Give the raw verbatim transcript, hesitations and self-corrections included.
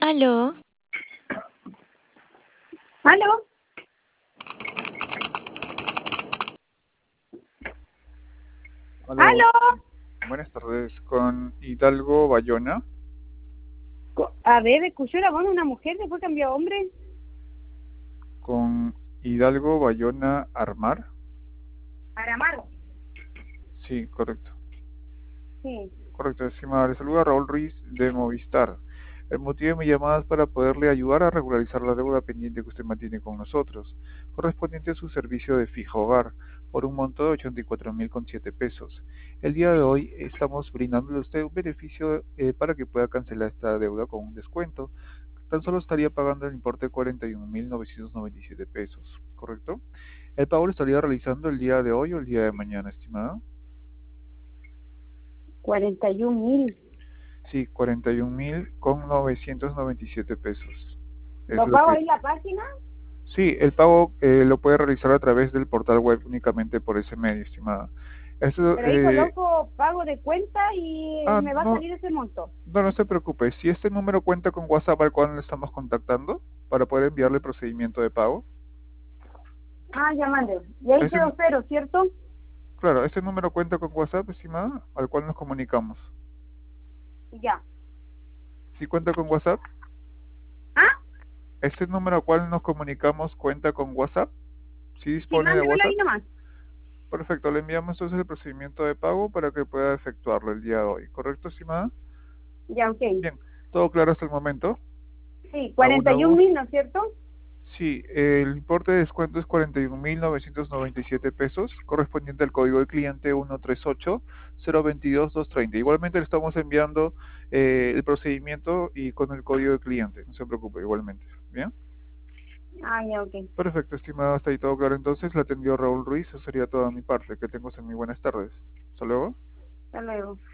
Aló, ¿Aló? Aló, ¿Aló? buenas tardes, con Hidalgo Bayona, Co- A ver, escuchó la voz de una mujer, después cambió a hombre. con Hidalgo Bayona Armar. Aramaro. Sí, correcto, Sí. correcto, estimada. Le saluda Raúl Ruiz de Movistar. El motivo de mi llamada es para poderle ayudar a regularizar la deuda pendiente que usted mantiene con nosotros, correspondiente a su servicio de fijo hogar, por un monto de ochenta y cuatro mil con siete pesos. El día de hoy estamos brindándole a usted un beneficio eh, para que pueda cancelar esta deuda con un descuento. Tan solo estaría pagando el importe de cuarenta y un mil novecientos noventa y siete pesos, ¿correcto? El pago lo estaría realizando el día de hoy o el día de mañana, estimada. cuarenta y un mil. Sí, cuarenta y un mil con novecientos noventa y siete pesos. Es ¿Lo lo pago que... ahí en la página? Sí, el pago eh, lo puede realizar a través del portal web únicamente por ese medio, estimada. Esto, Pero ahí eh... coloco pago de cuenta y ah, me va a no, salir ese monto. no, no se preocupe. Si este número cuenta con WhatsApp al cual le estamos contactando para poder enviarle el procedimiento de pago. Ah, ya mandé. Y ahí Ese, quedó cero, ¿cierto? claro, este número cuenta con WhatsApp, estimada, al cual nos comunicamos. Ya. ¿Sí cuenta con WhatsApp? ¿Ah? ¿Este número al cual nos comunicamos cuenta con WhatsApp? ¿Sí Sí, dispone de mándemelo WhatsApp? ahí nomás. Perfecto, le enviamos entonces el procedimiento de pago para que pueda efectuarlo el día de hoy. ¿Correcto, estimada? Ya, ok. Bien, todo claro hasta el momento. Sí, cuarenta ¿Alguna y un duda? mil, ¿no es cierto? Sí, el importe de descuento es cuarenta y un mil novecientos noventa y siete pesos, correspondiente al código de cliente uno tres ocho cero dos dos dos tres cero. Igualmente le estamos enviando eh, el procedimiento y con el código de cliente, no se preocupe, igualmente. ¿Bien? Ah, ya, ok. Perfecto, estimado, hasta ahí todo claro. Entonces, la atendió Raúl Ruiz, eso sería todo de mi parte. Que tengas muy buenas tardes. Hasta luego. Hasta luego.